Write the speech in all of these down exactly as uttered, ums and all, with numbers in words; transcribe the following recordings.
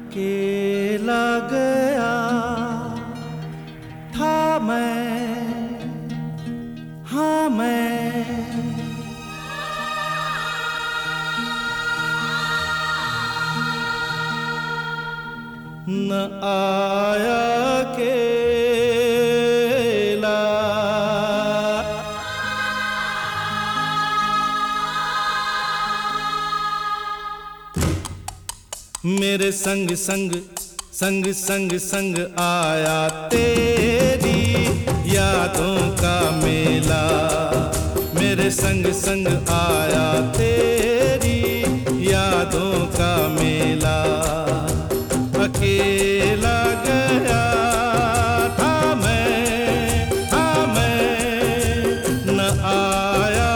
अकेला गया था मैं, हाँ मैं न आया अकेला, मेरे संग संग संग संग संग आया तेरी यादों का मेला। मेरे संग संग आया तेरी यादों का मेला। अकेला गया था मैं, हाँ मैं न आया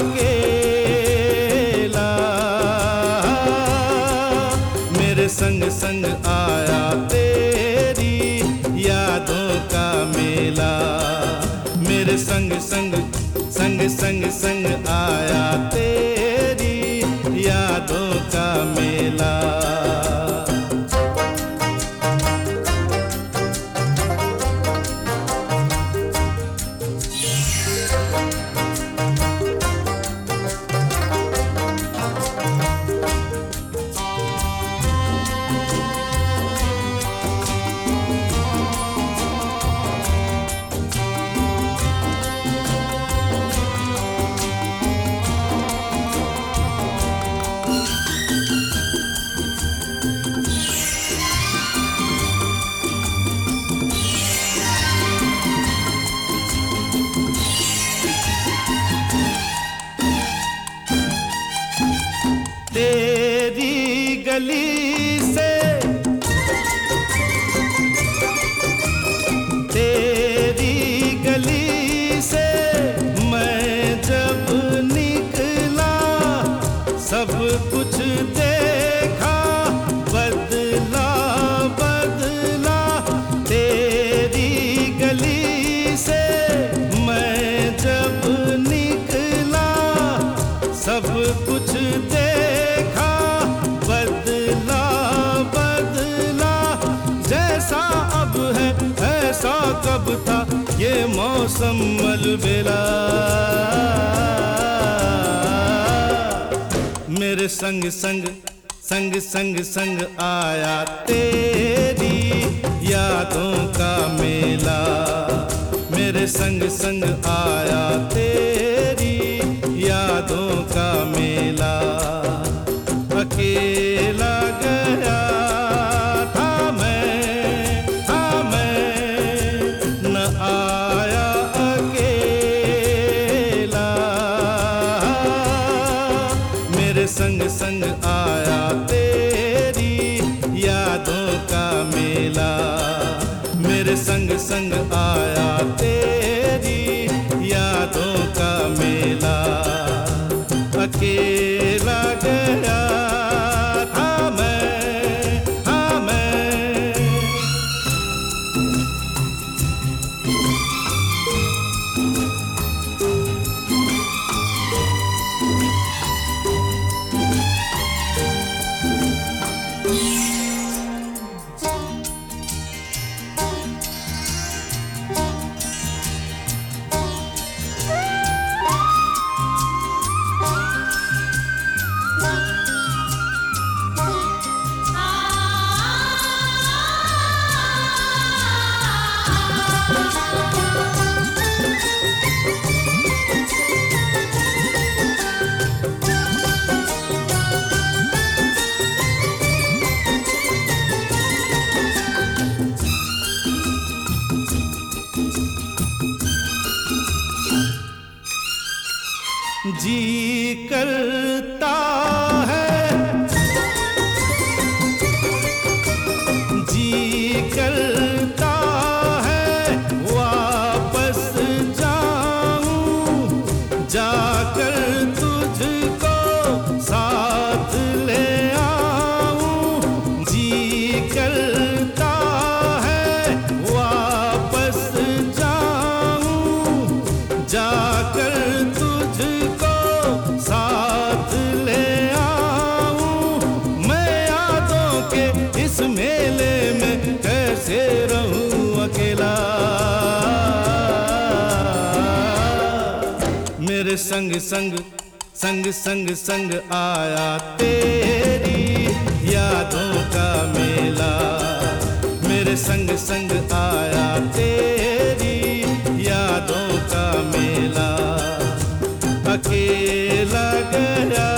अकेला। मेरे संग संग आया तेरी यादों का मेला। मेरे संग संग संग संग संग आया तेरी यादों का मेला। तेरी गली से तेरी गली से मैं जब निकला, सब कुछ देखा बदला बदला। तेरी गली से मैं जब निकला, सब कुछ देखा बदला बदला। जैसा अब है ऐसा कब था ये मौसम अलबेला। मेरे संग संग संग संग संग आया तेरी यादों का मेला। मेरे संग संग आया तेरी यादों का मेला। अकेला गया था मैं, हाँ मैं न आया अकेला। मेरे संग संग आया तेरी यादों का मेला। मेरे संग संग आया तेरी यादों का मेला। अकेला गया था मैं, हाँ मैं संग संग संग संग संग आया तेरी यादों का मेला। मेरे संग संग आया तेरी यादों का मेला। अकेला गया